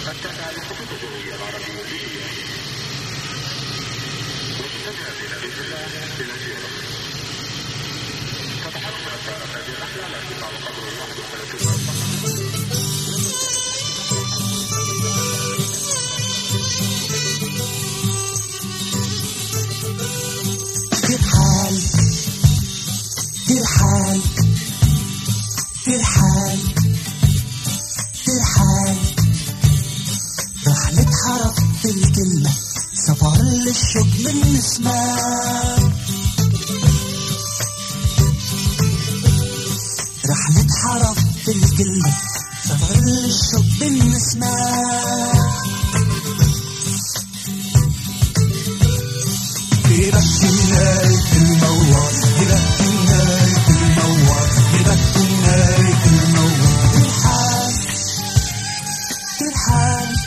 التابع للخطوط الجوية العربية الليبية وتتجه بنبيذ الله إلى زيارة. تتحرك مسار هذه الرحلة على ارتفاع قدره 31 مرتفع. ترحال رح نتحرك بالكلمة سفر للشوق من اسمك رح نتحرك بالكلمة سفر للشوق من اسمك يبكينا الموال يبكينا الموال يبكينا الموال ترحال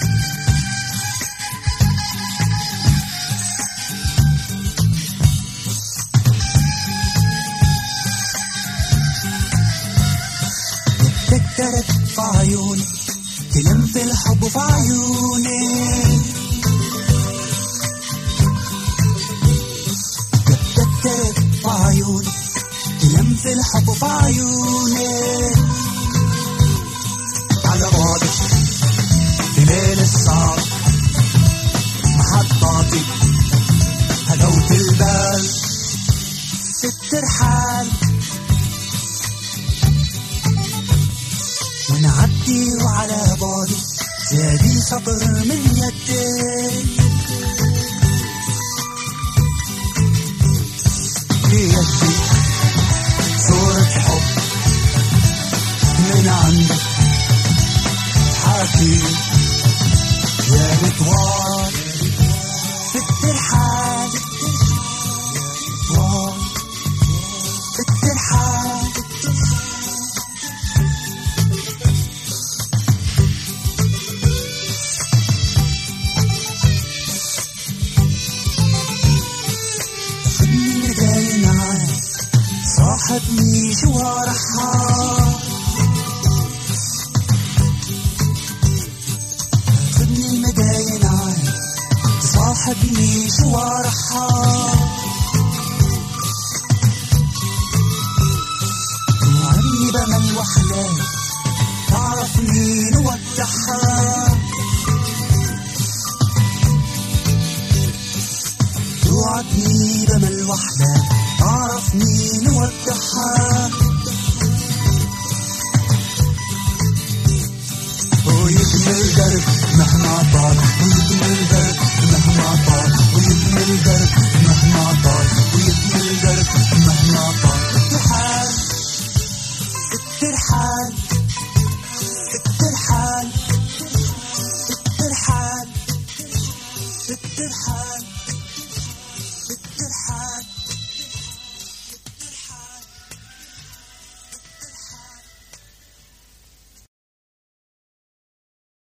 تكترت في عيوني تلم في الحب في عيوني تكترت في عيوني تلم في الحب في عيوني على بعدك ليل الصعب محطاتي هدوت البال في الترحال ونعدي وعلى بعدي زادي صبر من يدي بيدي صورة حب من عندك حكي يا رضوان في الترحال رضوان في الترحال خدني بداية معاك صاحبني جوارحها صاحبني جوارحها توعدني بمن وحدة تعرفني نودعها توعدني بمن وحدة تعرفني نودعها ويكمل درب مهما طال ويكمل درب مهما طال ويكمل درب مهما طال ويكمل درب مهما طال الترحال الترحال الترحال الترحال الترحال الترحال